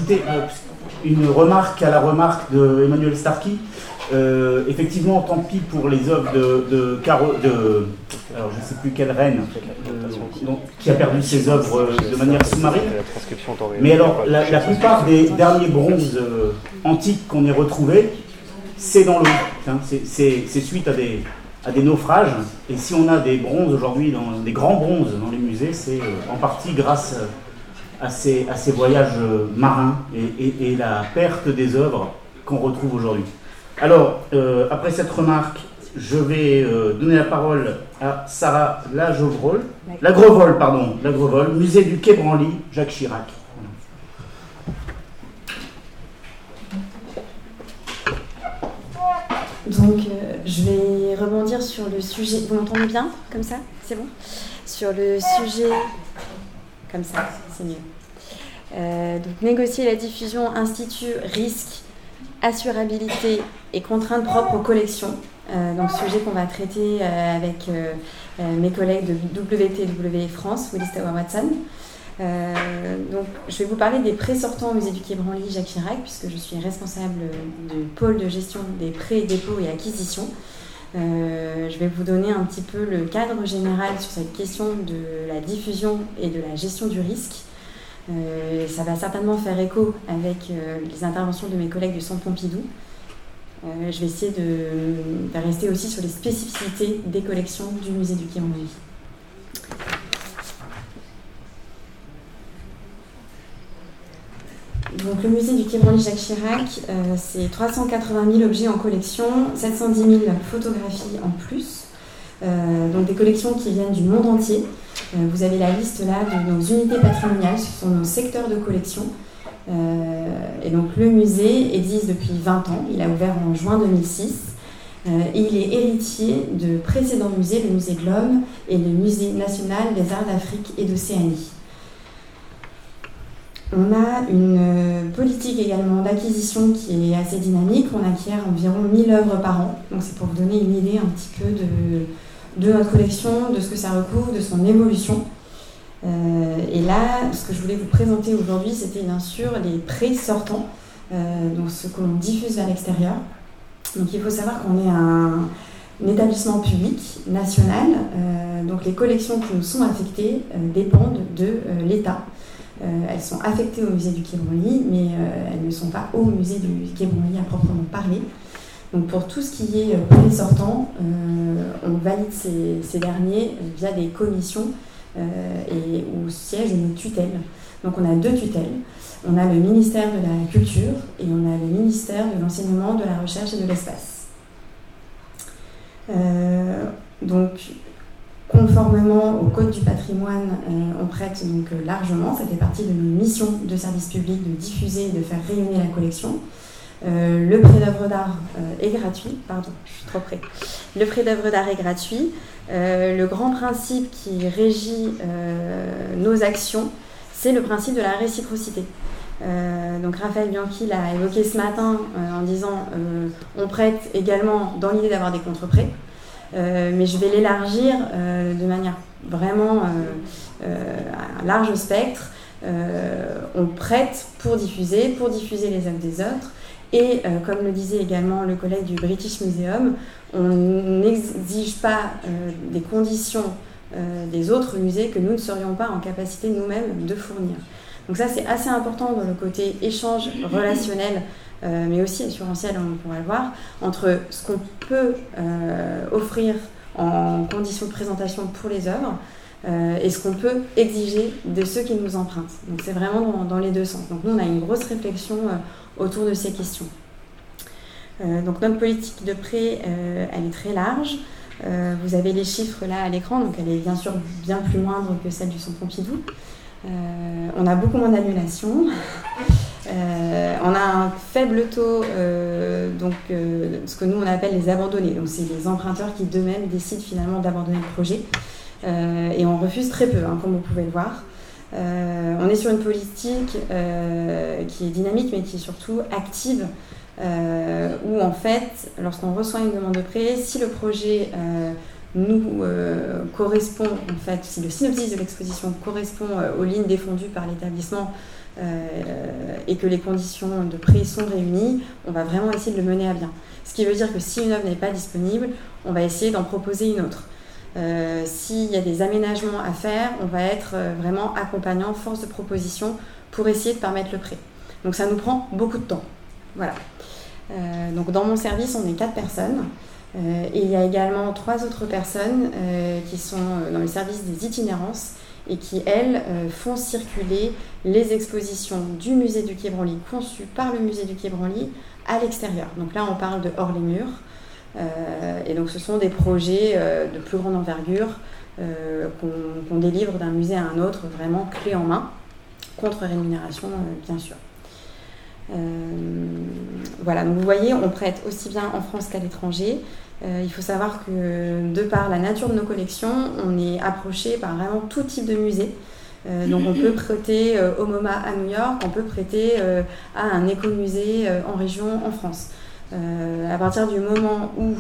ajouter une remarque à la remarque de Emmanuel Starkey. Effectivement, tant pis pour les œuvres alors je ne sais plus quelle reine qui a perdu ses œuvres de manière sous-marine. Mais alors, la plupart des derniers bronzes antiques qu'on ait retrouvés, c'est dans l'eau. Hein, c'est suite à des naufrages. Et si on a des bronzes aujourd'hui, des grands bronzes dans les musées, c'est en partie grâce à ces voyages marins et la perte des œuvres qu'on retrouve aujourd'hui. Alors, après cette remarque, je vais donner la parole à Sarah Lagrevoll, musée du Quai Branly, Jacques Chirac. Donc, je vais rebondir sur le sujet. Vous m'entendez bien, comme ça? C'est bon? Sur le sujet, comme ça, c'est mieux. Donc, négocier la diffusion, institut, risque, assurabilité et contraintes propres aux collections. Donc, sujet qu'on va traiter avec mes collègues de WTW France, Willis Tower Watson. Donc, je vais vous parler des prêts sortants au musée du Quai Branly Jacques Chirac, puisque je suis responsable du pôle de gestion des prêts, dépôts et acquisitions. Je vais vous donner un petit peu le cadre général sur cette question de la diffusion et de la gestion du risque. Ça va certainement faire écho avec les interventions de mes collègues du Centre Pompidou. Je vais essayer de rester aussi sur les spécificités des collections du musée du Quai Branly. Donc, le musée du Quai Branly Jacques Chirac, c'est 380 000 objets en collection, 710 000 photographies en plus. Donc des collections qui viennent du monde entier. Vous avez la liste là de nos unités patrimoniales, ce sont nos secteurs de collection. Et donc le musée existe depuis 20 ans, il a ouvert en juin 2006. Et il est héritier de précédents musées, le musée de l'Homme et le musée national des arts d'Afrique et d'Océanie. On a une politique également d'acquisition qui est assez dynamique. On acquiert environ 1000 œuvres par an. Donc c'est pour vous donner une idée un petit peu de notre collection, de ce que ça recouvre, de son évolution. Et là, ce que je voulais vous présenter aujourd'hui, c'était bien sûr les prêts sortants, donc ce que l'on diffuse vers l'extérieur. Donc il faut savoir qu'on est un établissement public national. Donc les collections qui nous sont affectées dépendent de l'État. Elles sont affectées au musée du Quai Branly, mais elles ne sont pas au musée du Quai Branly à proprement parler. Donc pour tout ce qui est prêts sortants, on valide ces derniers via des commissions et où siègent nos tutelles. Donc on a 2 tutelles. On a le ministère de la Culture et on a le ministère de l'Enseignement, de la Recherche et de l'Espace. Donc, conformément au Code du patrimoine, on prête donc largement. Ça fait partie de nos missions de service public de diffuser et de faire rayonner la collection. Le prêt d'œuvre d'art est gratuit. Pardon, je suis trop près. Le prêt d'œuvre d'art est gratuit. Le grand principe qui régit nos actions, c'est le principe de la réciprocité. Donc Raphaël Bianchi l'a évoqué ce matin en disant on prête également dans l'idée d'avoir des contre-prêts. Mais je vais l'élargir de manière vraiment à un large spectre. On prête pour diffuser les œuvres des autres. Et comme le disait également le collègue du British Museum, on n'exige pas des conditions des autres musées que nous ne serions pas en capacité nous-mêmes de fournir. Donc ça, c'est assez important dans le côté échange relationnel, mais aussi assurantiel, on pourra le voir, entre ce qu'on peut offrir en conditions de présentation pour les œuvres et ce qu'on peut exiger de ceux qui nous empruntent. Donc c'est vraiment dans les deux sens. Donc nous, on a une grosse réflexion autour de ces questions. Donc notre politique de prêt, elle est très large. Vous avez les chiffres là à l'écran, donc elle est bien sûr bien plus moindre que celle du Centre Pompidou. On a beaucoup moins d'annulations. On a un faible taux, ce que nous on appelle les abandonnés. Donc c'est les emprunteurs qui d'eux-mêmes décident finalement d'abandonner le projet. Et on refuse très peu, comme vous pouvez le voir. On est sur une politique qui est dynamique, mais qui est surtout active, où en fait, lorsqu'on reçoit une demande de prêt, si le projet nous correspond, en fait, si le synopsis de l'exposition correspond aux lignes défendues par l'établissement, et que les conditions de prêt sont réunies, on va vraiment essayer de le mener à bien. Ce qui veut dire que si une œuvre n'est pas disponible, on va essayer d'en proposer une autre. S'il y a des aménagements à faire, on va être vraiment accompagnant, force de proposition pour essayer de permettre le prêt. Donc ça nous prend beaucoup de temps. Voilà. Donc dans mon service, on est 4 personnes. Et il y a également 3 autres personnes qui sont dans le service des itinérances et qui, elles, font circuler les expositions du musée du Quai Branly, conçues par le musée du Quai Branly, à l'extérieur. Donc là, on parle de hors les murs. Et donc ce sont des projets de plus grande envergure qu'on délivre d'un musée à un autre, vraiment clé en main, contre rémunération, bien sûr. Voilà, donc vous voyez, on prête aussi bien en France qu'à l'étranger. Il faut savoir que de par la nature de nos collections, on est approché par vraiment tout type de musée. Donc on peut prêter au MoMA à New York, on peut prêter à un écomusée en région en France. À partir du moment où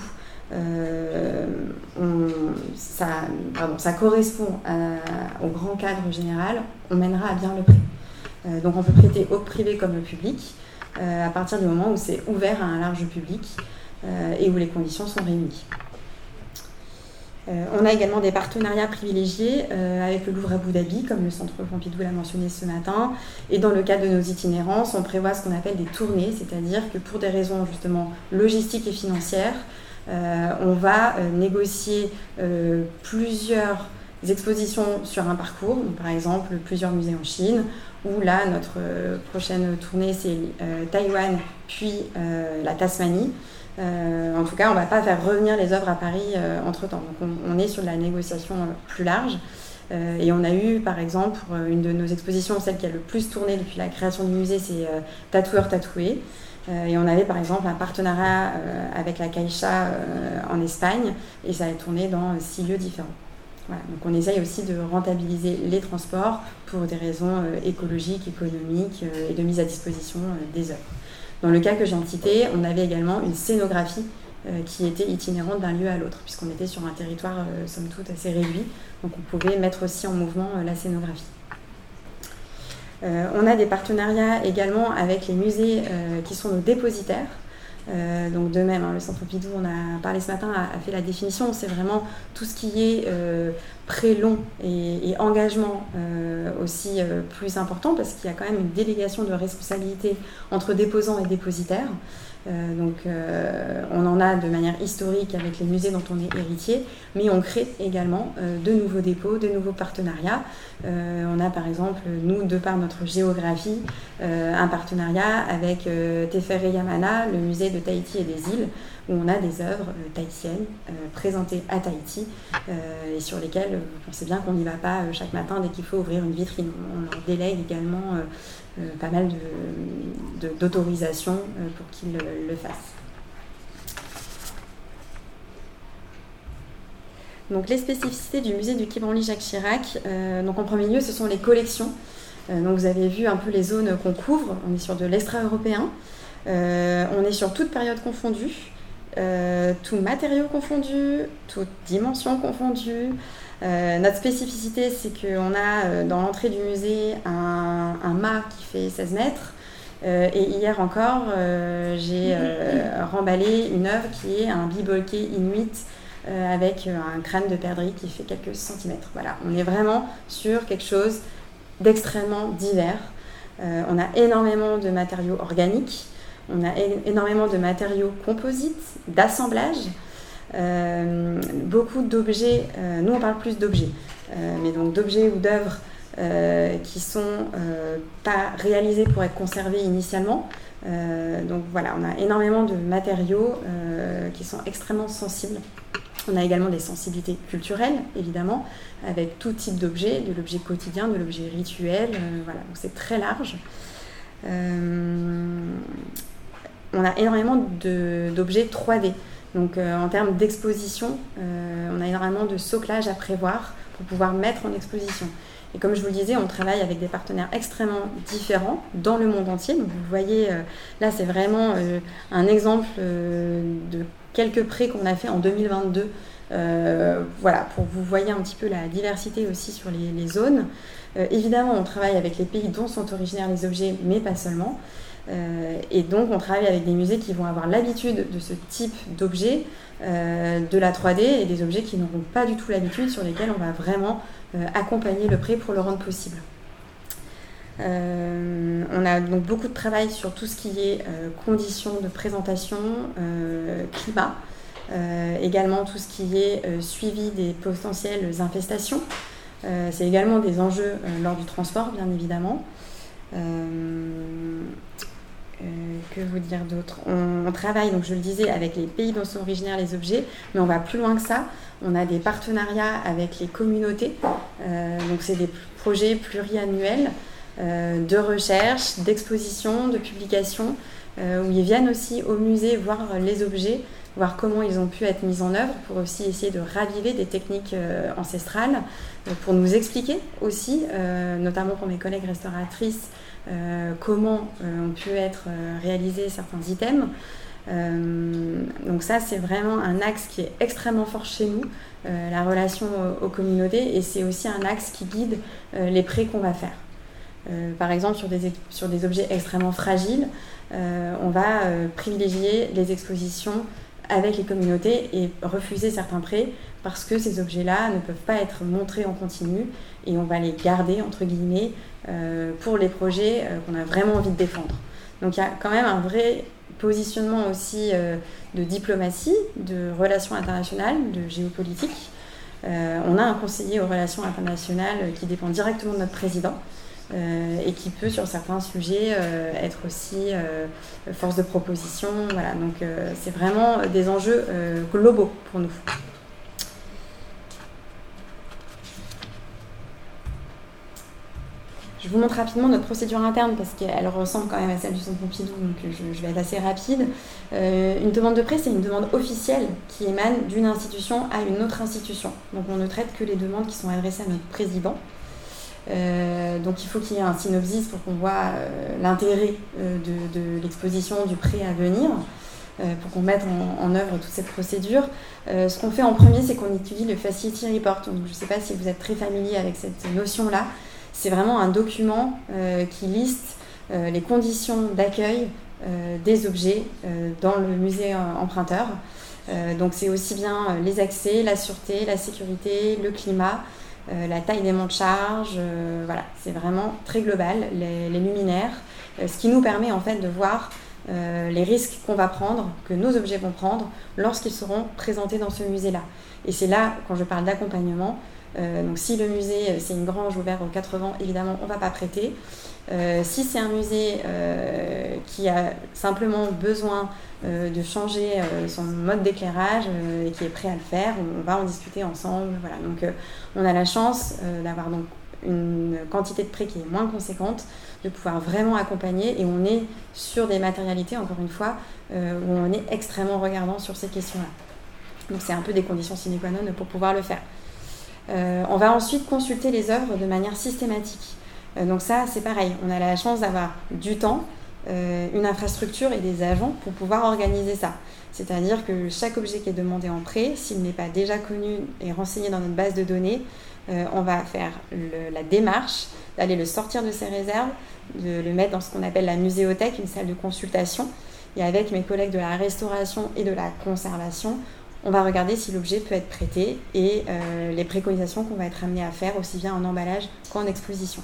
ça correspond au grand cadre général, on mènera à bien le prêt. Donc on peut prêter au privé comme au public, à partir du moment où c'est ouvert à un large public et où les conditions sont réunies. On a également des partenariats privilégiés avec le Louvre Abu Dhabi, comme le Centre Pompidou l'a mentionné ce matin. Et dans le cadre de nos itinérances, on prévoit ce qu'on appelle des tournées, c'est-à-dire que pour des raisons justement logistiques et financières, on va négocier plusieurs expositions sur un parcours, donc par exemple plusieurs musées en Chine, où là notre prochaine tournée c'est Taïwan puis la Tasmanie. En tout cas, on ne va pas faire revenir les œuvres à Paris entre-temps. Donc on est sur de la négociation plus large. Et on a eu, par exemple, une de nos expositions, celle qui a le plus tourné depuis la création du musée, c'est Tatoueur Tatoué. Et on avait, par exemple, un partenariat avec la Caixa en Espagne, et ça a tourné dans 6 lieux différents. Voilà. Donc on essaye aussi de rentabiliser les transports pour des raisons écologiques, économiques et de mise à disposition des œuvres. Dans le cas que j'ai cité, on avait également une scénographie qui était itinérante d'un lieu à l'autre, puisqu'on était sur un territoire, somme toute, assez réduit. Donc on pouvait mettre aussi en mouvement la scénographie. On a des partenariats également avec les musées qui sont nos dépositaires. Donc de même, le Centre Pompidou, on a parlé ce matin, a fait la définition. C'est vraiment tout ce qui est prêt long et engagement aussi plus important, parce qu'il y a quand même une délégation de responsabilité entre déposants et dépositaires. On en a de manière historique avec les musées dont on est héritier, mais on crée également de nouveaux dépôts, de nouveaux partenariats. On a par exemple, nous, de par notre géographie, un partenariat avec Tefere Yamana, le musée de Tahiti et des îles, où on a des œuvres tahitiennes présentées à Tahiti et sur lesquelles vous pensez bien qu'on n'y va pas chaque matin dès qu'il faut ouvrir une vitrine. On leur délègue également pas mal d'autorisations pour qu'ils le fassent. Donc les spécificités du musée du Quai Branly Jacques Chirac, donc en premier lieu ce sont les collections. Donc vous avez vu un peu les zones qu'on couvre, on est sur de l'extra-européen, on est sur toute période confondue, tout matériau confondu, toute dimension confondue. Notre spécificité, c'est qu'on a dans l'entrée du musée un mât qui fait 16 mètres. Et hier encore, j'ai remballé une œuvre qui est un bibolquet inuit avec un crâne de perdrix qui fait quelques centimètres. Voilà, on est vraiment sur quelque chose d'extrêmement divers. On a énormément de matériaux organiques, on a énormément de matériaux composites, d'assemblage. Beaucoup d'objets, nous on parle plus d'objets, mais donc d'objets ou d'œuvres qui sont pas réalisés pour être conservés initialement. Donc voilà, on a énormément de matériaux qui sont extrêmement sensibles. On a également des sensibilités culturelles, évidemment, avec tout type d'objets, de l'objet quotidien, de l'objet rituel, voilà, donc c'est très large. On a énormément d'objets 3D. Donc en termes d'exposition, on a énormément de soclage à prévoir pour pouvoir mettre en exposition. Et comme je vous le disais, on travaille avec des partenaires extrêmement différents dans le monde entier. Donc vous voyez, là c'est vraiment un exemple de quelques prêts qu'on a fait en 2022 Voilà, pour que vous voyez un petit peu la diversité aussi sur les zones. Évidemment, on travaille avec les pays dont sont originaires les objets, mais pas seulement. Et donc, on travaille avec des musées qui vont avoir l'habitude de ce type d'objets, de la 3D, et des objets qui n'auront pas du tout l'habitude, sur lesquels on va vraiment accompagner le prêt pour le rendre possible. On a donc beaucoup de travail sur tout ce qui est conditions de présentation, climat, également tout ce qui est suivi des potentielles infestations. C'est également des enjeux lors du transport, bien évidemment. Que vous dire d'autre ? On travaille, donc je le disais, avec les pays dont sont originaires les objets, mais on va plus loin que ça. On a des partenariats avec les communautés. Donc c'est des projets pluriannuels de recherche, d'exposition, de publication, où ils viennent aussi au musée voir les objets, voir comment ils ont pu être mis en œuvre, pour aussi essayer de raviver des techniques ancestrales, pour nous expliquer aussi, notamment pour mes collègues restauratrices, comment ont pu être réalisés certains items. Donc ça, c'est vraiment un axe qui est extrêmement fort chez nous, la relation aux communautés, et c'est aussi un axe qui guide les prêts qu'on va faire. Par exemple, sur des objets extrêmement fragiles, on va privilégier les expositions avec les communautés et refuser certains prêts parce que ces objets-là ne peuvent pas être montrés en continu, et on va les garder, entre guillemets, pour les projets qu'on a vraiment envie de défendre. Donc il y a quand même un vrai positionnement aussi de diplomatie, de relations internationales, de géopolitique. On a un conseiller aux relations internationales qui dépend directement de notre président, et qui peut, sur certains sujets, être aussi force de proposition. Voilà. Donc c'est vraiment des enjeux globaux pour nous. Je vous montre rapidement notre procédure interne, parce qu'elle ressemble quand même à celle du Centre Pompidou, donc je vais être assez rapide. Une demande de prêt, c'est une demande officielle qui émane d'une institution à une autre institution. Donc on ne traite que les demandes qui sont adressées à notre président. Donc il faut qu'il y ait un synopsis pour qu'on voit l'intérêt de l'exposition, du prêt à venir, pour qu'on mette en œuvre toute cette procédure. Ce qu'on fait en premier, c'est qu'on étudie le Facility Report. Donc, je ne sais pas si vous êtes très familier avec cette notion-là. C'est vraiment un document qui liste les conditions d'accueil des objets dans le musée emprunteur. Donc c'est aussi bien les accès, la sûreté, la sécurité, le climat, la taille des monts de charge, voilà, c'est vraiment très global, les luminaires, ce qui nous permet en fait de voir les risques qu'on va prendre, que nos objets vont prendre lorsqu'ils seront présentés dans ce musée-là. Et c'est là, quand je parle d'accompagnement, donc si le musée c'est une grange ouverte aux 4 vents, évidemment on ne va pas prêter. Si c'est un musée qui a simplement besoin de changer son mode d'éclairage et qui est prêt à le faire, on va en discuter ensemble. Voilà. Donc on a la chance d'avoir donc une quantité de prêts qui est moins conséquente, de pouvoir vraiment accompagner, et on est sur des matérialités, encore une fois, où on est extrêmement regardant sur ces questions-là. Donc c'est un peu des conditions sine qua non pour pouvoir le faire. On va ensuite consulter les œuvres de manière systématique. Donc ça, c'est pareil, on a la chance d'avoir du temps, une infrastructure et des agents pour pouvoir organiser ça. C'est-à-dire que chaque objet qui est demandé en prêt, s'il n'est pas déjà connu et renseigné dans notre base de données, on va faire la démarche d'aller le sortir de ses réserves, de le mettre dans ce qu'on appelle la muséothèque, une salle de consultation. Et avec mes collègues de la restauration et de la conservation, on va regarder si l'objet peut être prêté et les préconisations qu'on va être amené à faire, aussi bien en emballage qu'en exposition.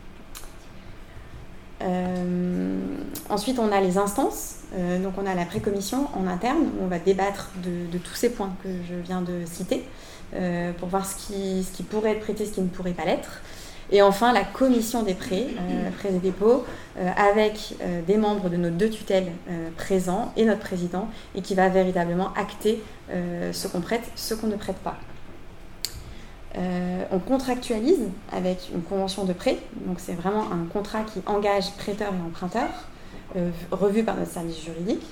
Ensuite, on a les instances. Donc, on a la précommission en interne, où on va débattre de tous ces points que je viens de citer, pour voir ce qui pourrait être prêté, ce qui ne pourrait pas l'être. Et enfin, la commission des prêts, prêts et dépôts, avec des membres de nos 2 tutelles présents et notre président, et qui va véritablement acter ce qu'on prête, ce qu'on ne prête pas. On contractualise avec une convention de prêt, donc c'est vraiment un contrat qui engage prêteur et emprunteur, revu par notre service juridique.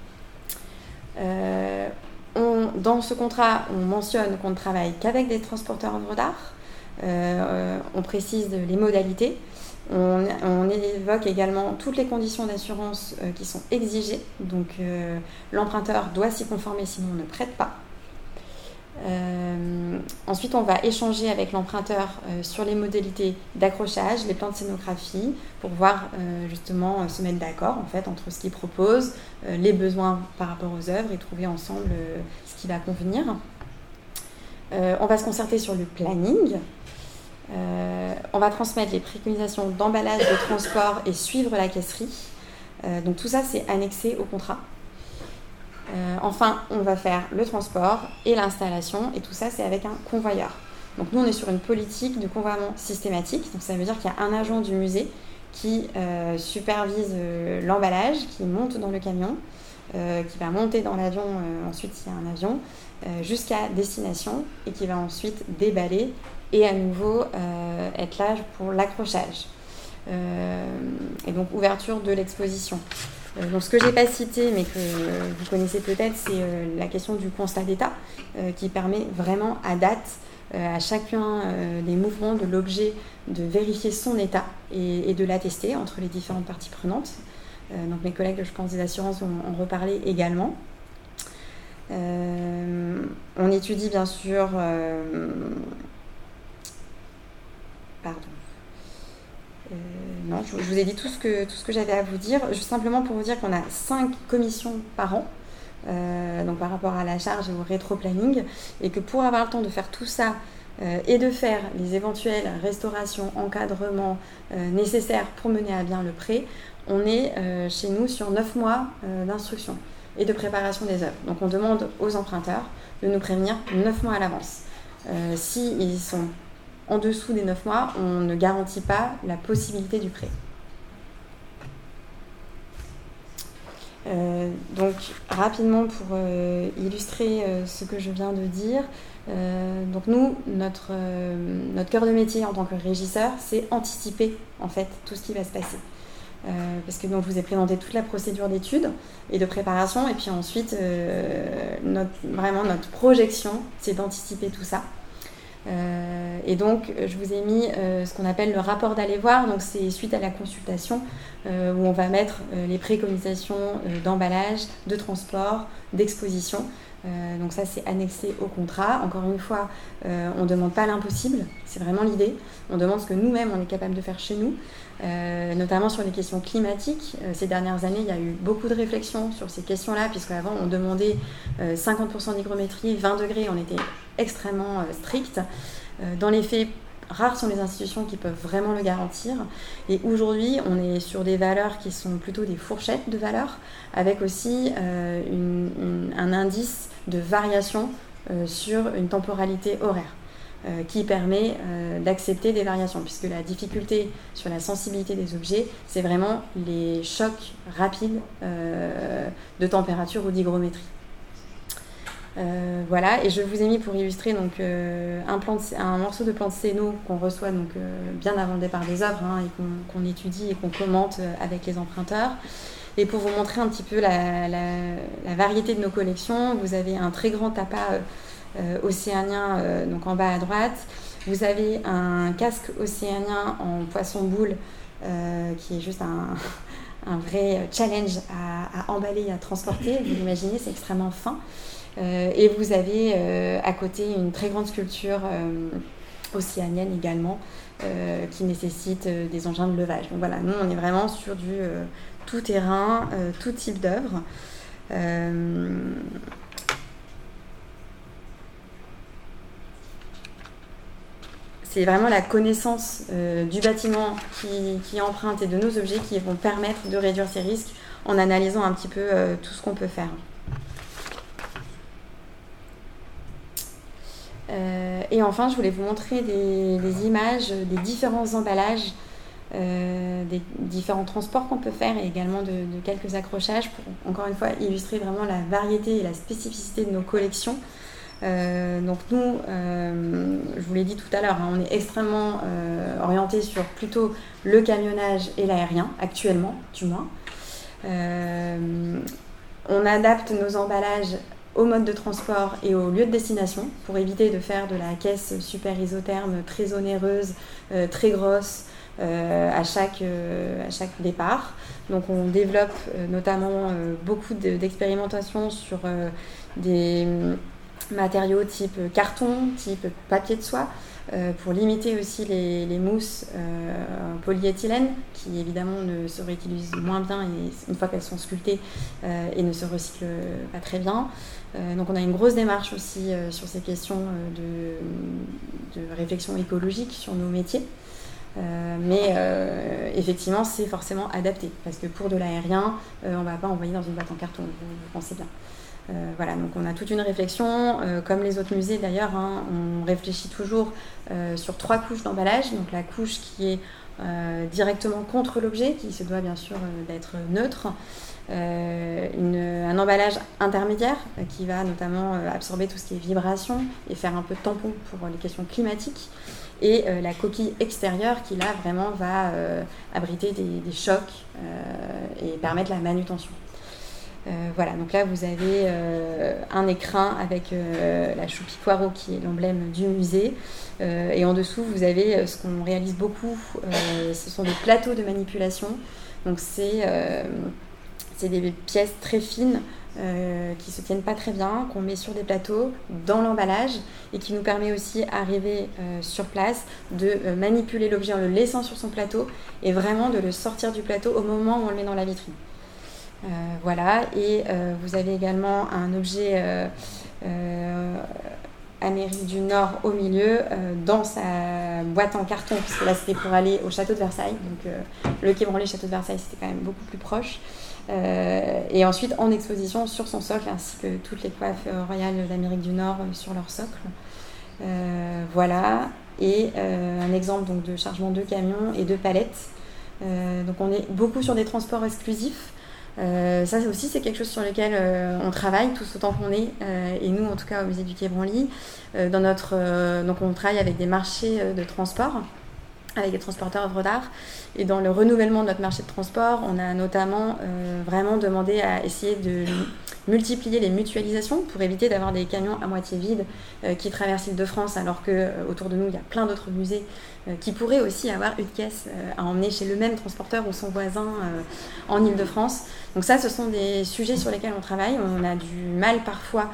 Dans ce contrat, on mentionne qu'on ne travaille qu'avec des transporteurs d'œuvres d'art. On précise les modalités. On évoque également toutes les conditions d'assurance qui sont exigées. Donc l'emprunteur doit s'y conformer, sinon on ne prête pas. Ensuite, on va échanger avec l'emprunteur sur les modalités d'accrochage, les plans de scénographie, pour voir justement se mettre d'accord en fait, entre ce qu'il propose, les besoins par rapport aux œuvres et trouver ensemble ce qui va convenir. On va se concerter sur le planning. On va transmettre les préconisations d'emballage, de transport et suivre la caisserie. Donc tout ça, c'est annexé au contrat. Enfin, on va faire le transport et l'installation, et tout ça, c'est avec un convoyeur. Donc nous, on est sur une politique de convoiement systématique, donc ça veut dire qu'il y a un agent du musée qui supervise l'emballage, qui monte dans le camion, qui va monter dans l'avion, ensuite il y a un avion, jusqu'à destination, et qui va ensuite déballer et à nouveau être là pour l'accrochage. Et donc ouverture de l'exposition. Donc ce que je n'ai pas cité, mais que vous connaissez peut-être, c'est la question du constat d'état, qui permet vraiment à date, à chacun des mouvements de l'objet, de vérifier son état et de l'attester entre les différentes parties prenantes. Donc mes collègues, je pense, des assurances vont en reparler également. On étudie bien sûr... non, je vous ai dit tout ce que j'avais à vous dire. Juste simplement pour vous dire qu'on a 5 commissions par an, donc par rapport à la charge et au rétro-planning, et que pour avoir le temps de faire tout ça et de faire les éventuelles restaurations, encadrements nécessaires pour mener à bien le prêt, on est chez nous sur 9 mois d'instruction et de préparation des œuvres. Donc on demande aux emprunteurs de nous prévenir 9 mois à l'avance. S'ils sont en dessous des 9 mois, on ne garantit pas la possibilité du prêt. Donc rapidement pour illustrer ce que je viens de dire, donc nous, notre cœur de métier en tant que régisseur, c'est anticiper en fait tout ce qui va se passer. Parce que donc, je vous ai présenté toute la procédure d'étude et de préparation, et puis ensuite notre projection, c'est d'anticiper tout ça. Et donc je vous ai mis ce qu'on appelle le rapport d'aller voir, donc c'est suite à la consultation où on va mettre les préconisations d'emballage, de transport, d'exposition. Donc ça c'est annexé au contrat. Encore une fois, on ne demande pas l'impossible, c'est vraiment l'idée. On demande ce que nous-mêmes on est capable de faire chez nous, notamment sur les questions climatiques. Ces dernières années, il y a eu beaucoup de réflexions sur ces questions-là, puisqu'avant on demandait 50% d'hygrométrie, 20 degrés, on était extrêmement strict. Dans les faits, rares sont les institutions qui peuvent vraiment le garantir. Et aujourd'hui, on est sur des valeurs qui sont plutôt des fourchettes de valeurs, avec aussi un indice de variation sur une temporalité horaire qui permet d'accepter des variations, puisque la difficulté sur la sensibilité des objets, c'est vraiment les chocs rapides de température ou d'hygrométrie. Voilà, et je vous ai mis pour illustrer donc, un morceau de plan de scéno qu'on reçoit donc, bien avant le départ des œuvres et qu'on étudie et qu'on commente avec les emprunteurs. Et pour vous montrer un petit peu la variété de nos collections, vous avez un très grand appât océanien donc en bas à droite. Vous avez un casque océanien en poisson-boule qui est juste un vrai challenge à emballer et à transporter. Vous l'imaginez, c'est extrêmement fin. Et vous avez à côté une très grande sculpture océanienne également qui nécessite des engins de levage. Donc voilà, nous on est vraiment sur du tout terrain, tout type d'œuvre. C'est vraiment la connaissance du bâtiment qui emprunte et de nos objets qui vont permettre de réduire ces risques en analysant un petit peu tout ce qu'on peut faire. Et enfin, je voulais vous montrer des images des différents emballages, des différents transports qu'on peut faire et également de quelques accrochages pour, encore une fois, illustrer vraiment la variété et la spécificité de nos collections. Donc nous, je vous l'ai dit tout à l'heure, on est extrêmement orienté sur plutôt le camionnage et l'aérien, actuellement du moins. On adapte nos emballages au mode de transport et au lieu de destination pour éviter de faire de la caisse super isotherme très onéreuse, très grosse à chaque départ. Donc on développe notamment beaucoup d'expérimentations sur des matériaux type carton, type papier de soie, pour limiter aussi les mousses polyéthylène qui évidemment se réutilisent moins bien une fois qu'elles sont sculptées et ne se recyclent pas très bien. Donc on a une grosse démarche aussi sur ces questions de réflexion écologique sur nos métiers. Mais effectivement c'est forcément adapté parce que pour de l'aérien on ne va pas envoyer dans une boîte en carton, vous pensez bien. Voilà, donc on a toute une réflexion, comme les autres musées d'ailleurs, on réfléchit toujours sur 3 couches d'emballage. Donc la couche qui est directement contre l'objet, qui se doit bien sûr d'être neutre, un emballage intermédiaire qui va notamment absorber tout ce qui est vibration et faire un peu de tampon pour les questions climatiques, et la coquille extérieure qui là vraiment va abriter des chocs et permettre la manutention. Voilà, donc là vous avez un écrin avec la choupi poireau qui est l'emblème du musée, et en dessous vous avez ce qu'on réalise beaucoup, ce sont des plateaux de manipulation. Donc c'est des pièces très fines qui se tiennent pas très bien, qu'on met sur des plateaux dans l'emballage et qui nous permet aussi, arrivé sur place, de manipuler l'objet en le laissant sur son plateau et vraiment de le sortir du plateau au moment où on le met dans la vitrine. Voilà, et vous avez également un objet Amérique du Nord au milieu dans sa boîte en carton, puisque là c'était pour aller au château de Versailles, donc le Quai Branly, château de Versailles, c'était quand même beaucoup plus proche. Et ensuite en exposition sur son socle, ainsi que toutes les coiffes royales d'Amérique du Nord sur leur socle. Voilà, et un exemple donc, de chargement de camions et de palettes. Donc on est beaucoup sur des transports exclusifs. Ça aussi c'est quelque chose sur lequel on travaille tous autant qu'on est, et nous en tout cas au musée du Quai Branly, donc on travaille avec des marchés de transport, avec des transporteurs œuvres d'art, et dans le renouvellement de notre marché de transport on a notamment vraiment demandé à essayer de multiplier les mutualisations pour éviter d'avoir des camions à moitié vides qui traversent l'Île-de-France, alors que autour de nous il y a plein d'autres musées qui pourraient aussi avoir une caisse à emmener chez le même transporteur ou son voisin en Île-de-France. Donc ça, ce sont des sujets sur lesquels on travaille. On a du mal parfois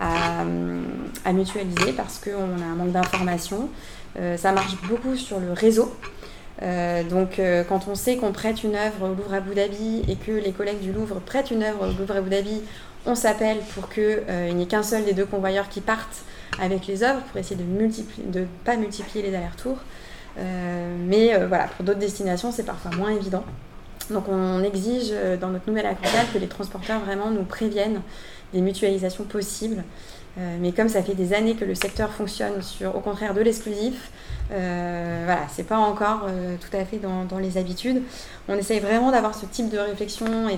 à mutualiser parce qu'on a un manque d'informations. Ça marche beaucoup sur le réseau. Donc quand on sait qu'on prête une œuvre au Louvre Abu Dhabi et que les collègues du Louvre prêtent une œuvre au Louvre Abu Dhabi, on s'appelle pour qu'il n'y ait qu'un seul des deux convoyeurs qui partent avec les œuvres pour essayer de ne pas multiplier les allers-retours. Mais voilà, pour d'autres destinations, c'est parfois moins évident. Donc on exige dans notre nouvelle accord-cadre que les transporteurs vraiment nous préviennent des mutualisations possibles. Mais comme ça fait des années que le secteur fonctionne sur, au contraire, de l'exclusif, voilà, c'est pas encore tout à fait dans les habitudes. On essaye vraiment d'avoir ce type de réflexion et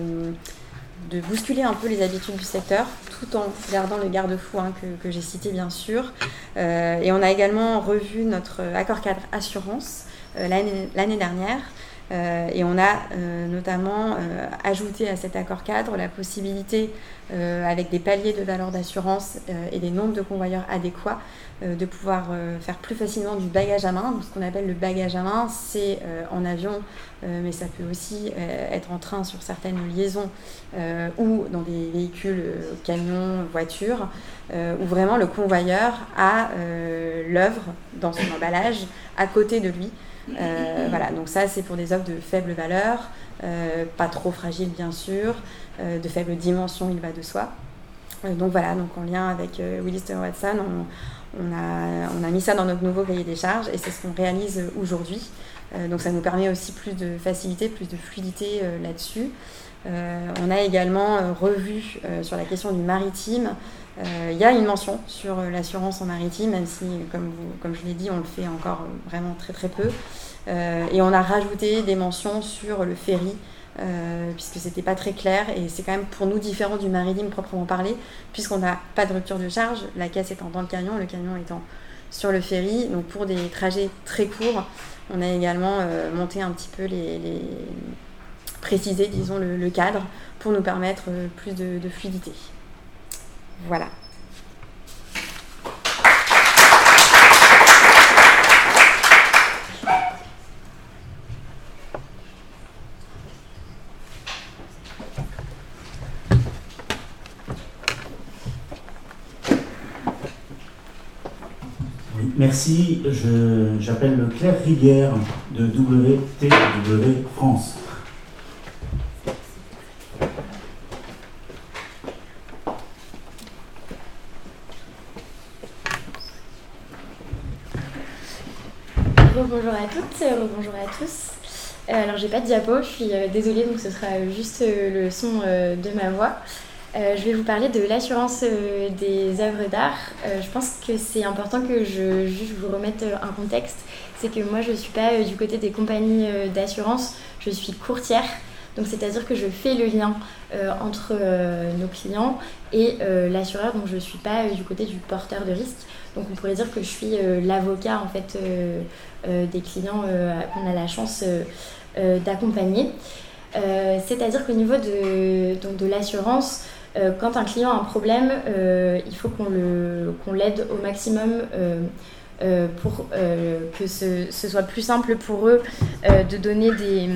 de bousculer un peu les habitudes du secteur, tout en gardant le garde-fou que j'ai cité bien sûr. Et on a également revu notre accord-cadre assurance l'année dernière. Et on a notamment ajouté à cet accord-cadre la possibilité, avec des paliers de valeur d'assurance et des nombres de convoyeurs adéquats, de pouvoir faire plus facilement du bagage à main. Donc, ce qu'on appelle le bagage à main, c'est en avion, mais ça peut aussi être en train sur certaines liaisons ou dans des véhicules, camions, voitures, où vraiment le convoyeur a l'œuvre dans son emballage à côté de lui. Voilà, donc ça c'est pour des œuvres de faible valeur, pas trop fragiles bien sûr, de faible dimension, il va de soi. Donc voilà, donc en lien avec Willis Towers Watson, on a mis ça dans notre nouveau cahier des charges et c'est ce qu'on réalise aujourd'hui. Donc ça nous permet aussi plus de facilité, plus de fluidité là-dessus. On a également revu sur la question du maritime. Il y a une mention sur l'assurance en maritime, même si, comme je l'ai dit, on le fait encore vraiment très très peu. Et on a rajouté des mentions sur le ferry, puisque c'était pas très clair, et c'est quand même pour nous différent du maritime proprement parlé, puisqu'on n'a pas de rupture de charge, la caisse étant dans le camion étant sur le ferry. Donc pour des trajets très courts, on a également monté un petit peu préciser, disons, le cadre pour nous permettre plus de fluidité. Voilà. Merci. J'appelle Claire Rivière de WTW France. Bonjour à toutes, bonjour à tous. Alors j'ai pas de diapo, je suis désolée, donc ce sera juste le son de ma voix. Je vais vous parler de l'assurance des œuvres d'art. Je pense que c'est important que je vous remette un contexte. C'est que moi je ne suis pas du côté des compagnies d'assurance, je suis courtière. Donc c'est-à-dire que je fais le lien entre nos clients et l'assureur, donc je ne suis pas du côté du porteur de risque. Donc on pourrait dire que je suis l'avocat en fait des clients qu'on a la chance d'accompagner. C'est-à-dire qu'au niveau de l'assurance, quand un client a un problème, il faut qu'on l'aide au maximum pour que ce soit plus simple pour eux de donner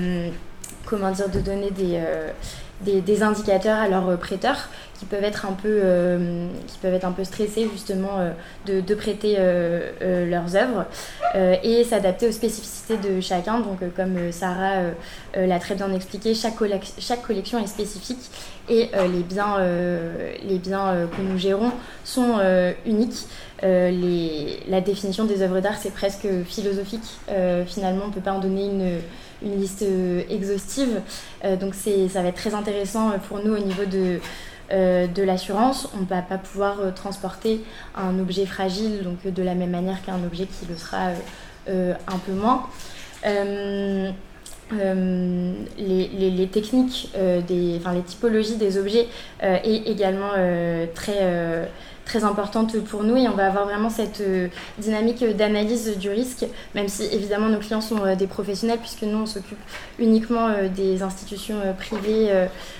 des indicateurs à leurs prêteurs qui peuvent être un peu stressés justement de prêter leurs œuvres et s'adapter aux spécificités de chacun. Donc comme Sarah l'a très bien expliqué, chaque collection est spécifique et les biens que nous gérons sont uniques. La définition des œuvres d'art, c'est presque philosophique. Finalement, on ne peut pas en donner une liste exhaustive. Donc ça va être très intéressant pour nous au niveau de l'assurance. On ne va pas pouvoir transporter un objet fragile donc de la même manière qu'un objet qui le sera un peu moins. Les techniques, les typologies des objets est également très importante pour nous et on va avoir vraiment cette dynamique d'analyse du risque, même si évidemment nos clients sont des professionnels puisque nous on s'occupe uniquement des institutions privées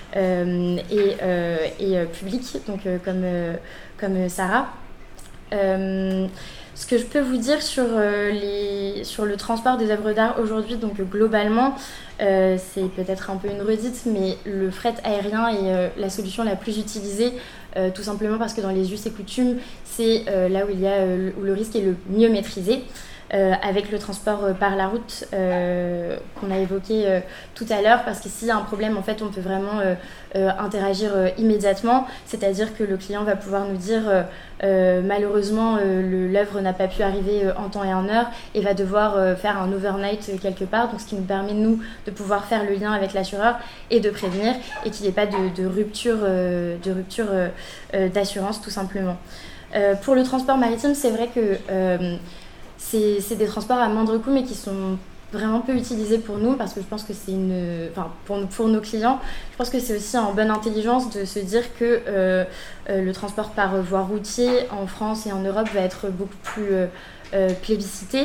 et publiques, donc comme Sarah. Ce que je peux vous dire sur le transport des œuvres d'art aujourd'hui, donc globalement, c'est peut-être un peu une redite, mais le fret aérien est la solution la plus utilisée, tout simplement parce que dans les us et coutumes, c'est là où le risque est le mieux maîtrisé. Avec le transport par la route qu'on a évoqué tout à l'heure, parce que s'il y a un problème, en fait, on peut vraiment interagir immédiatement, c'est-à-dire que le client va pouvoir nous dire malheureusement l'œuvre n'a pas pu arriver en temps et en heure et va devoir faire un overnight quelque part, donc ce qui nous permet nous de pouvoir faire le lien avec l'assureur et de prévenir et qu'il n'y ait pas de rupture d'assurance tout simplement. Pour le transport maritime, c'est vrai que c'est des transports à moindre coût mais qui sont vraiment peu utilisés pour nous parce que je pense que c'est pour nos clients, je pense que c'est aussi en bonne intelligence de se dire que le transport par voie routière en France et en Europe va être beaucoup plus plébiscité.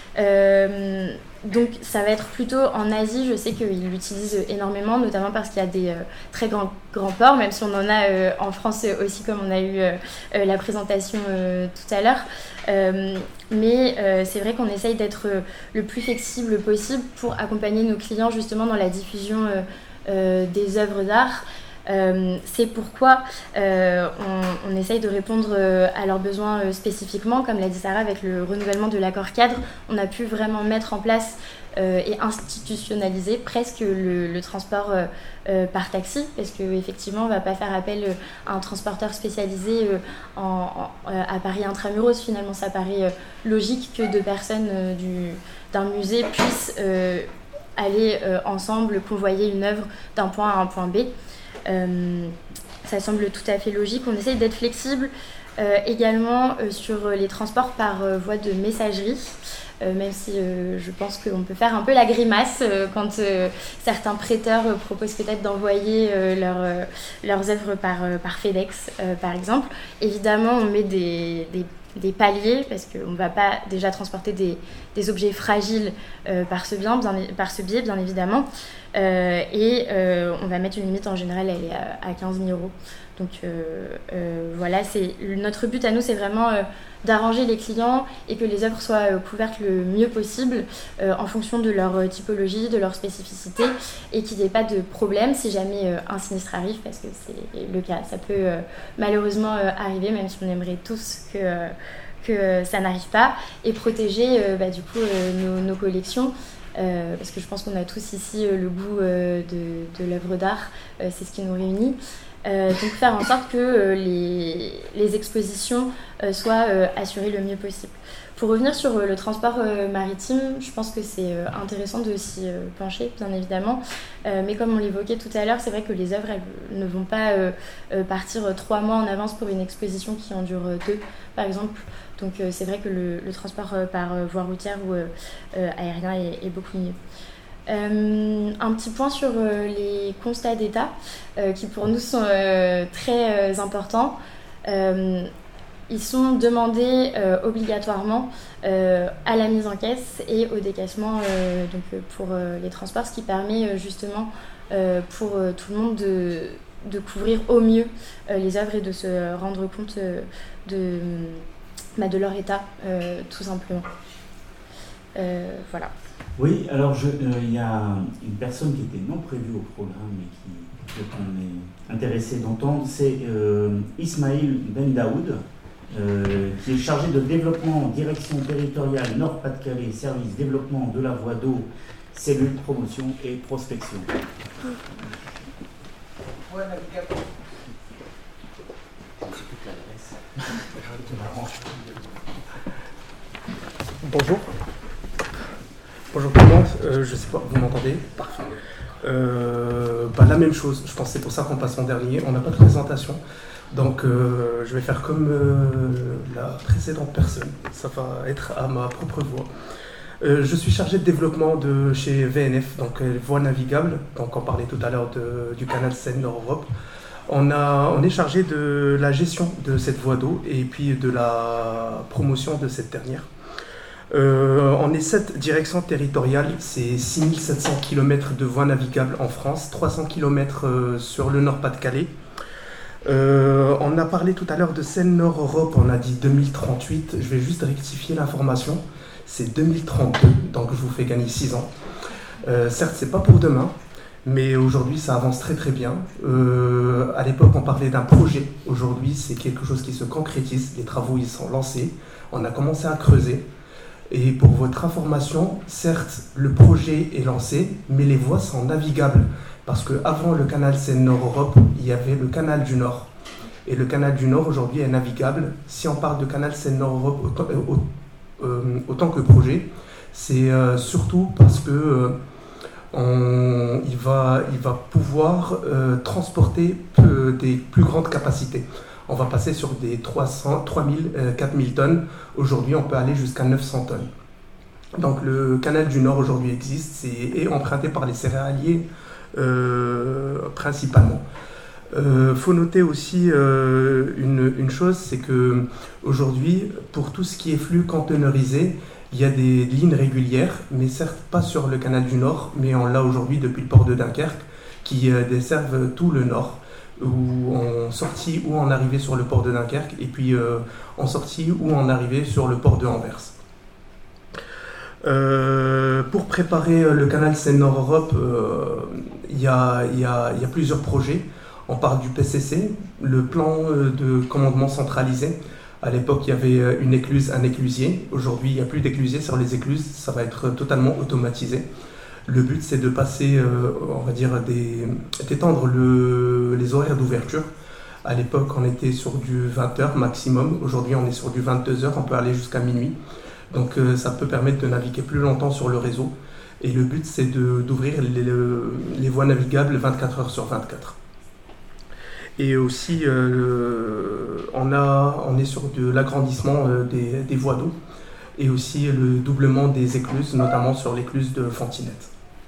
Donc ça va être plutôt en Asie, je sais qu'ils l'utilisent énormément, notamment parce qu'il y a des très grands ports, même si on en a en France aussi, comme on a eu la présentation tout à l'heure. Mais c'est vrai qu'on essaye d'être le plus flexible possible pour accompagner nos clients justement dans la diffusion des œuvres d'art. C'est pourquoi on essaye de répondre à leurs besoins spécifiquement. Comme l'a dit Sarah, avec le renouvellement de l'accord cadre, on a pu vraiment mettre en place et institutionnaliser presque le transport par taxi, parce qu'effectivement on ne va pas faire appel à un transporteur spécialisé à Paris intramuros. Finalement ça paraît logique que deux personnes d'un musée puissent aller ensemble convoyer une œuvre d'un point A à un point B. Ça semble tout à fait logique. On essaye d'être flexible également sur les transports par voie de messagerie, même si je pense qu'on peut faire un peu la grimace quand certains prêteurs proposent peut-être d'envoyer leurs œuvres par FedEx par exemple. Évidemment on met des paliers parce qu'on ne va pas déjà transporter des objets fragiles par ce biais bien évidemment. On va mettre une limite, en général elle est à 15 000 €. Donc voilà, notre but à nous c'est vraiment d'arranger les clients et que les œuvres soient couvertes le mieux possible en fonction de leur typologie, de leur spécificité et qu'il n'y ait pas de problème si jamais un sinistre arrive, parce que c'est le cas, ça peut malheureusement arriver, même si on aimerait tous que ça n'arrive pas et protéger du coup nos collections. Parce que je pense qu'on a tous ici le goût de l'œuvre d'art, c'est ce qui nous réunit. Donc faire en sorte que les expositions soient assurées le mieux possible. Pour revenir sur le transport maritime, je pense que c'est intéressant de s'y pencher, bien évidemment. Mais comme on l'évoquait tout à l'heure, c'est vrai que les œuvres elles ne vont pas partir 3 mois en avance pour une exposition qui en dure 2, par exemple. Donc c'est vrai que le transport par voie routière ou aérien est beaucoup mieux. Un petit point sur les constats d'état qui pour nous sont très importants. Ils sont demandés obligatoirement à la mise en caisse et au décaissement pour les transports, ce qui permet justement pour tout le monde de couvrir au mieux les œuvres et de se rendre compte de leur état, tout simplement. Voilà. Oui, alors il y a une personne qui était non prévue au programme mais qu'on est intéressé d'entendre, c'est Ismaïl Ben Daoud, qui est chargé de développement, direction territoriale Nord-Pas-de-Calais, service développement de la voie d'eau, cellule promotion et prospection. Ouais, Bonjour. Bonjour tout le monde, je sais pas, vous m'entendez? Parfait. La même chose, je pense que c'est pour ça qu'on passe en dernier, on n'a pas de présentation, donc je vais faire comme la précédente personne, ça va être à ma propre voix. Je suis chargé de développement de chez VNF, donc Voies Navigables, donc on parlait tout à l'heure du canal Seine-Nord-Europe. On est chargé de la gestion de cette voie d'eau et puis de la promotion de cette dernière. On est 7 directions territoriales, c'est 6700 km de voies navigables en France, 300 km sur le Nord-Pas-de-Calais. On a parlé tout à l'heure de Seine-Nord-Europe, on a dit 2038, je vais juste rectifier l'information, c'est 2032, donc je vous fais gagner 6 ans. Certes, c'est pas pour demain, mais aujourd'hui ça avance très très bien. À l'époque on parlait d'un projet, aujourd'hui c'est quelque chose qui se concrétise, les travaux ils sont lancés, on a commencé à creuser. Et pour votre information, certes, le projet est lancé, mais les voies sont navigables. Parce qu'avant le canal Seine-Nord-Europe, il y avait le canal du Nord. Et le canal du Nord, aujourd'hui, est navigable. Si on parle de canal Seine-Nord-Europe autant que projet, c'est surtout parce que il va pouvoir transporter des plus grandes capacités. On va passer sur des 300, 3000, 4000 tonnes. Aujourd'hui, on peut aller jusqu'à 900 tonnes. Donc le canal du Nord aujourd'hui existe et est emprunté par les céréaliers principalement. Faut noter aussi une chose, c'est que aujourd'hui, pour tout ce qui est flux conteneurisé, il y a des lignes régulières, mais certes pas sur le canal du Nord, mais on l'a aujourd'hui depuis le port de Dunkerque, qui desservent tout le Nord, ou en sortie ou en arrivée sur le port de Dunkerque, et puis en sortie ou en arrivée sur le port de Anvers. Pour préparer le canal Seine-Nord-Europe, il y a plusieurs projets. On parle du PCC, le plan de commandement centralisé. À l'époque, il y avait une écluse, un éclusier. Aujourd'hui, il n'y a plus d'éclusier sur les écluses, ça va être totalement automatisé. Le but, c'est de passer, on va dire, d'étendre les horaires d'ouverture. À l'époque, on était sur du 20h maximum. Aujourd'hui, on est sur du 22h, on peut aller jusqu'à minuit. Donc, ça peut permettre de naviguer plus longtemps sur le réseau. Et le but, c'est d'ouvrir les voies navigables 24 heures sur 24. Et aussi, on est sur de l'agrandissement des voies d'eau et aussi le doublement des écluses, notamment sur l'écluse de Fontinette.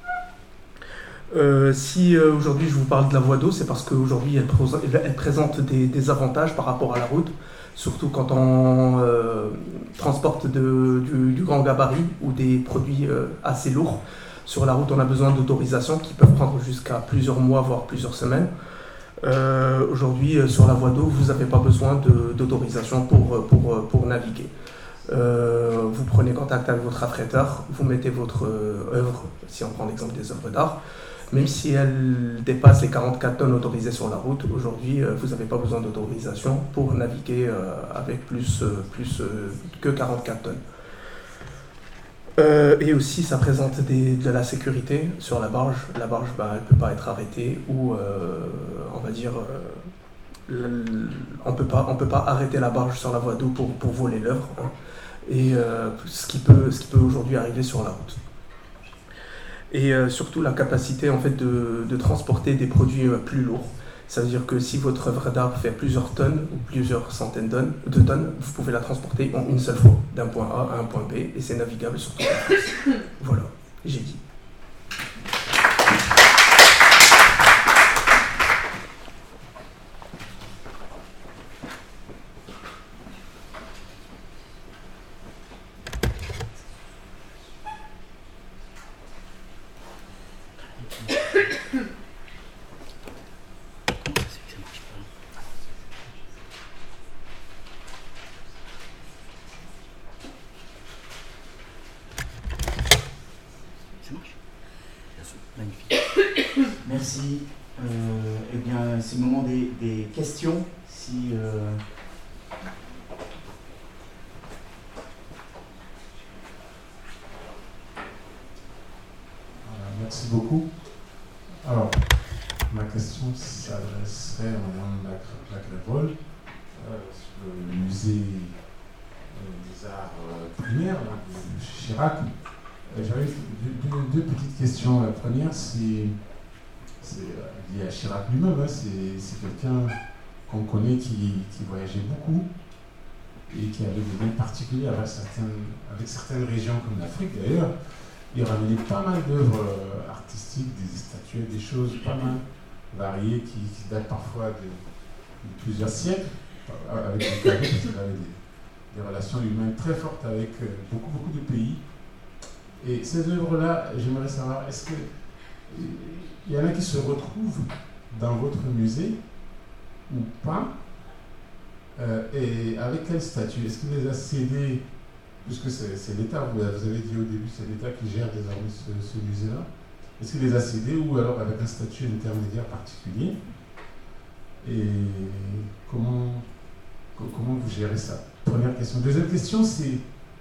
Si aujourd'hui je vous parle de la voie d'eau, c'est parce qu'aujourd'hui elle présente des avantages par rapport à la route, surtout quand on transporte du grand gabarit ou des produits assez lourds. Sur la route, on a besoin d'autorisations qui peuvent prendre jusqu'à plusieurs mois, voire plusieurs semaines. Aujourd'hui, sur la voie d'eau, vous n'avez pas besoin d'autorisation pour naviguer. Vous prenez contact avec votre affréteur, vous mettez votre œuvre, si on prend l'exemple des œuvres d'art, Même si elle dépasse les 44 tonnes autorisées sur la route, aujourd'hui, vous n'avez pas besoin d'autorisation pour naviguer avec plus que 44 tonnes. Et aussi, ça présente de la sécurité sur la barge. La barge, elle ne peut pas être arrêtée ou, on va dire, on peut pas arrêter la barge sur la voie d'eau pour voler l'œuvre. Hein. Et ce qui peut aujourd'hui arriver sur la route. Et surtout la capacité en fait de transporter des produits plus lourds. Ça veut dire que si votre œuvre d'art fait plusieurs tonnes ou plusieurs centaines de tonnes, vous pouvez la transporter en une seule fois, d'un point A à un point B, et c'est navigable sur toute la France. Voilà, j'ai dit. Merci. Eh bien, c'est le moment des questions. Si, Merci beaucoup. Alors, ma question s'adresserait à Mme Lacrevol sur le musée des arts primaires de Chirac. J'avais deux petites questions. La première, c'est lié à Chirac lui-même. Hein. C'est quelqu'un qu'on connaît qui voyageait beaucoup et qui avait des liens particuliers avec certaines régions comme l'Afrique d'ailleurs. Il ramenait pas mal d'œuvres artistiques, des statuettes, des choses pas mal variées qui datent parfois de plusieurs siècles, avec des cadeaux, parce qu'il avait des relations humaines très fortes avec beaucoup de pays. Et ces œuvres-là, j'aimerais savoir, est-ce qu'il y en a qui se retrouvent dans votre musée ou pas, et avec quel statut? Est-ce qu'il les a cédés, puisque c'est l'État, vous avez dit au début, c'est l'État qui gère désormais ce musée-là, est-ce qu'il les a cédés ou alors avec un statut intermédiaire particulier? Et comment vous gérez ça? Première question. Deuxième question, c'est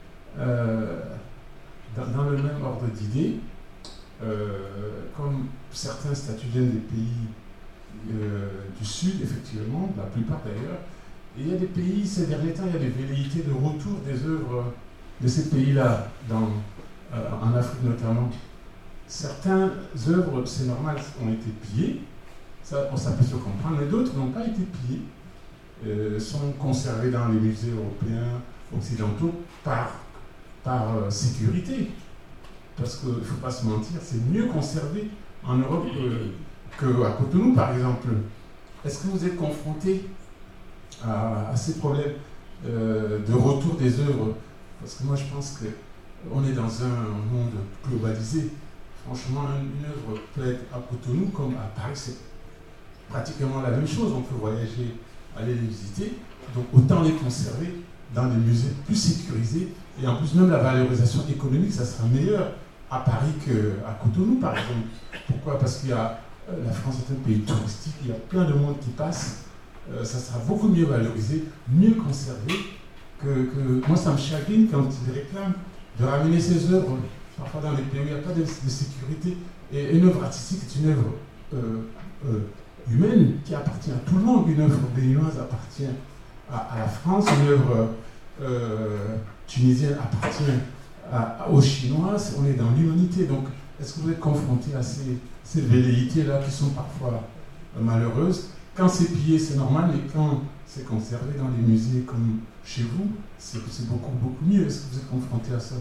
dans le même ordre d'idée, comme certains statuts viennent des pays du Sud, effectivement, la plupart d'ailleurs, et il y a des pays, ces derniers temps, il y a des velléités de retour des œuvres de ces pays-là, en Afrique notamment. Certaines œuvres, c'est normal, ont été pillées, ça peut se comprendre, mais d'autres n'ont pas été pillées, sont conservées dans les musées européens, occidentaux, par sécurité. Parce qu'il ne faut pas se mentir, c'est mieux conservé en Europe qu'à Cotonou, par exemple. Est-ce que vous êtes confronté à ces problèmes de retour des œuvres? Parce que moi, je pense qu'on est dans un monde globalisé. Franchement, une œuvre peut être à Cotonou comme à Paris, c'est pratiquement la même chose. On peut voyager, aller les visiter. Donc, autant les conserver dans des musées plus sécurisés. Et en plus, même la valorisation économique, ça sera meilleur à Paris qu'à Cotonou, par exemple. Pourquoi? Parce qu'il y a la France est un pays touristique, il y a plein de monde qui passe. Ça sera beaucoup mieux valorisé, mieux conservé. Moi, ça me chagrine quand ils réclament de ramener ces œuvres, parfois dans les pays où il n'y a pas de sécurité. Et une œuvre artistique est une œuvre humaine qui appartient à tout le monde. Une œuvre béninoise appartient à la France, une œuvre tunisienne appartient aux Chinois. On est dans l'humanité. Donc, est-ce que vous êtes confronté à ces velléités-là qui sont parfois malheureuses? Quand c'est pillé, c'est normal, mais quand c'est conservé dans les musées comme chez vous, c'est beaucoup mieux. Est-ce que vous êtes confronté à ça?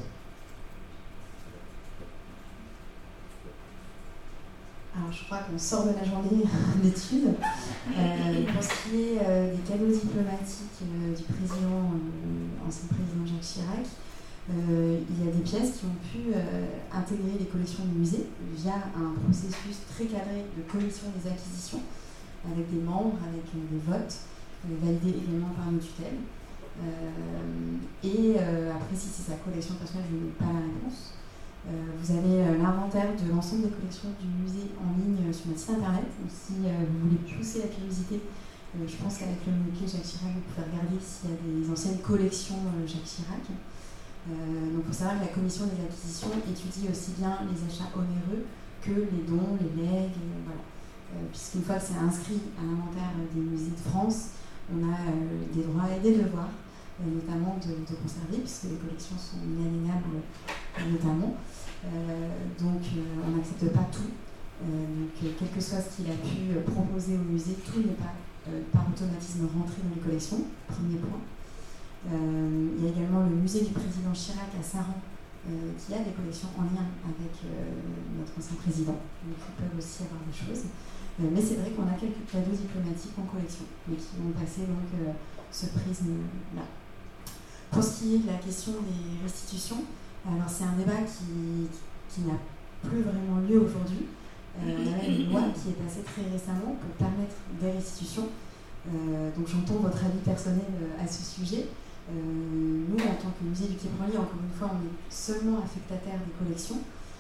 Alors, je crois qu'on sort de la journée d'études. Pour ce qui est des cadeaux diplomatiques du ancien président Jacques Chirac, il y a des pièces qui ont pu intégrer les collections du musée via un processus très cadré de commission des acquisitions, avec des membres, avec des votes, validés également par une tutelle. Après, si c'est sa collection personnelle, je n'ai pas la réponse. Vous avez l'inventaire de l'ensemble des collections du musée en ligne sur notre site internet. Donc, si vous voulez pousser la curiosité, je pense qu'avec le mot-clé Jacques Chirac, vous pouvez regarder s'il y a des anciennes collections Jacques Chirac. Donc, il faut savoir que la commission des acquisitions étudie aussi bien les achats onéreux que les dons, les legs, voilà. Puisqu'une fois que c'est inscrit à l'inventaire des musées de France, on a des droits et des devoirs, notamment de conserver, puisque les collections sont inaliénables notamment. Donc on n'accepte pas tout. Donc quel que soit ce qu'il a pu proposer au musée, tout n'est pas par automatisme rentré dans les collections, premier point. Il y a également le musée du président Chirac à Saran, qui a des collections en lien avec notre ancien président. Donc ils peuvent aussi avoir des choses. Mais c'est vrai qu'on a quelques cadeaux diplomatiques en collection, mais qui vont passer donc ce prisme-là. Pour ce qui est de la question des restitutions, alors c'est un débat qui n'a plus vraiment lieu aujourd'hui. On a une loi qui est passée très récemment pour permettre des restitutions. Donc j'entends votre avis personnel à ce sujet. Nous, en tant que musée du Quai Branly, encore une fois, on est seulement affectataire des collections.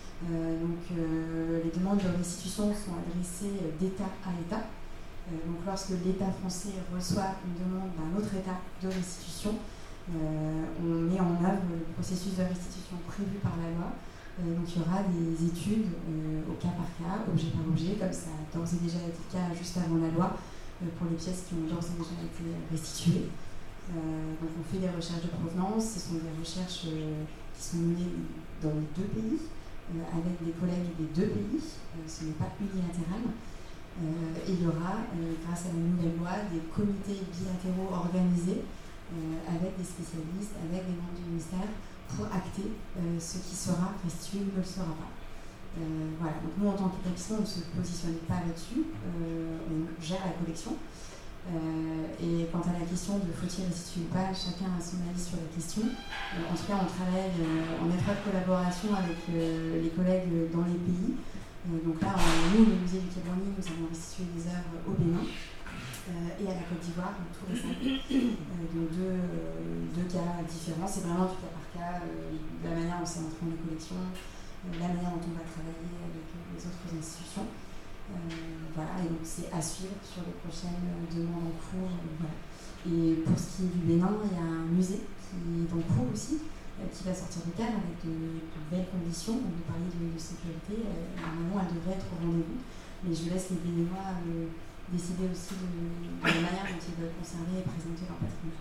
Les demandes de restitution sont adressées d'État à État. Donc lorsque l'État français reçoit une demande d'un autre État de restitution, on met en œuvre le processus de restitution prévu par la loi. Donc il y aura des études au cas par cas, objet par objet, comme ça a d'ores et déjà été le cas juste avant la loi, pour les pièces qui ont d'ores et déjà été restituées. Donc on fait des recherches de provenance, ce sont des recherches qui sont menées dans les deux pays, avec des collègues des deux pays, ce n'est pas unilatéral. Et il y aura, grâce à la nouvelle loi, des comités bilatéraux organisés avec des spécialistes, avec des membres du ministère, pour acter ce qui sera restitué ou ne le sera pas. Voilà. Donc nous, en tant qu'établissement, on ne se positionne pas là-dessus, on gère la collection. Et quant à la question de faut-il restituer ou pas, chacun a son avis sur la question. En tout cas, on travaille en étroite collaboration avec les collègues dans les pays. Donc là, nous, le musée du Quai Branly, nous avons restitué des œuvres au Bénin et à la Côte d'Ivoire, tout récemment. Donc deux cas différents. C'est vraiment du cas par cas, la manière dont c'est entré dans les collections, la manière dont on va travailler avec les autres institutions. Voilà, et donc c'est à suivre sur les prochaines demandes en cours. Voilà. Et pour ce qui est du Bénin, il y a un musée qui est en cours aussi, qui va sortir du cadre avec de belles conditions. On nous parlait de sécurité, normalement elle devrait être au rendez-vous, mais je laisse les Béninois décider aussi de la manière dont ils veulent conserver et présenter leur patrimoine.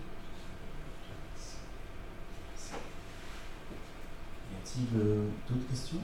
Y a-t-il d'autres questions?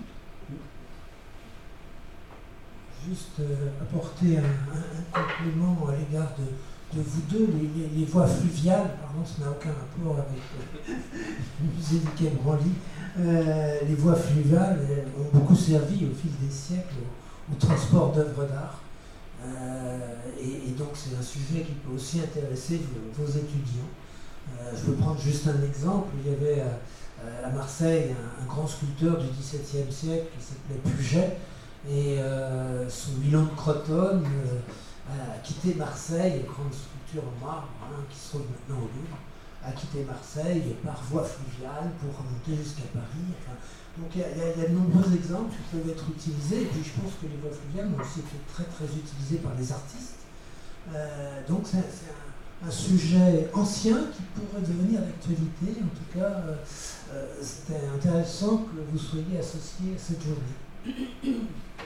Juste apporter un complément à l'égard de vous deux, les voies fluviales, pardon, ça n'a aucun rapport avec le musée du Quai Branly. Les voies fluviales ont beaucoup servi au fil des siècles au transport d'œuvres d'art. Et donc c'est un sujet qui peut aussi intéresser vos étudiants. Je peux prendre juste un exemple. Il y avait à Marseille un grand sculpteur du XVIIe siècle qui s'appelait Puget, et son Milan de Crotone a quitté Marseille, une grande sculpture en marbre qui se trouve maintenant au Louvre, a quitté Marseille par voie fluviale pour remonter jusqu'à Paris. Enfin, donc il y a de nombreux exemples qui peuvent être utilisés, et puis je pense que les voies fluviales ont aussi été très très utilisées par les artistes. Donc c'est un sujet ancien qui pourrait devenir d'actualité. En tout cas, c'était intéressant que vous soyez associés à cette journée.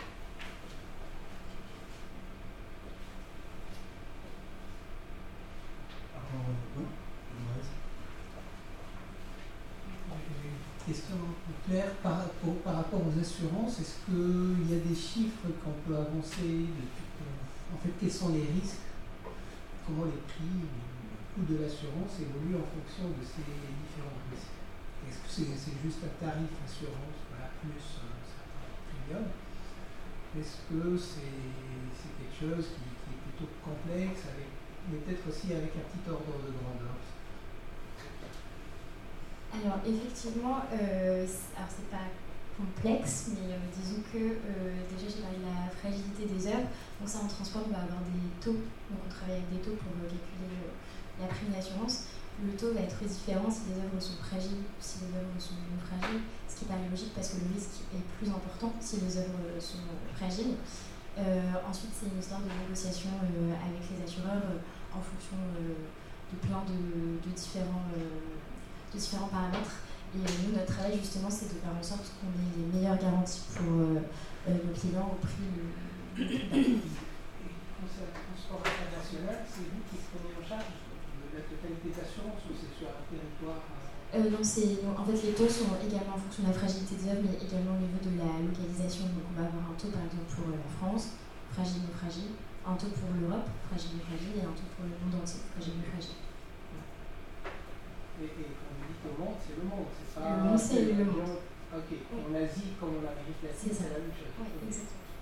Question claire par rapport aux assurances, est-ce qu'il y a des chiffres qu'on peut avancer en fait, quels sont les risques, comment les prix, le coût de l'assurance évoluent en fonction de ces différents risques? Est-ce que c'est juste un tarif assurance plus un certain premium? Est-ce que c'est quelque chose qui est plutôt complexe, mais peut-être aussi avec un petit ordre de grandeur? Alors effectivement, alors c'est pas complexe, mais disons que déjà j'ai parlé de la fragilité des œuvres, donc ça en transport on va avoir des taux, donc on travaille avec des taux pour calculer la prime d'assurance. le taux va être différent si les œuvres sont fragiles ou si les œuvres sont non fragiles, ce qui paraît logique parce que le risque est plus important si les œuvres sont fragiles. Ensuite, c'est une histoire de négociation avec les assureurs en fonction de plein de différents paramètres. Et nous, notre travail, justement, c'est de faire en sorte qu'on ait les meilleures garanties pour nos clients au prix Et concernant le transport international, c'est vous qui prenez en charge la totalité d'assurance ou c'est sur un territoire non, en fait, les taux sont également en fonction de la fragilité des œuvres, mais également au niveau de la localisation. Donc, on va avoir un taux, par exemple, pour la France, fragile ou fragile, un taux pour l'Europe, fragile ou fragile, et un taux pour le monde entier, fragile ou fragile. Et quand vous dites le monde, c'est le monde, c'est pas... Le monde, c'est le monde. Ok, en Asie comme en Amérique latine, c'est la même chose. Oui, exactement.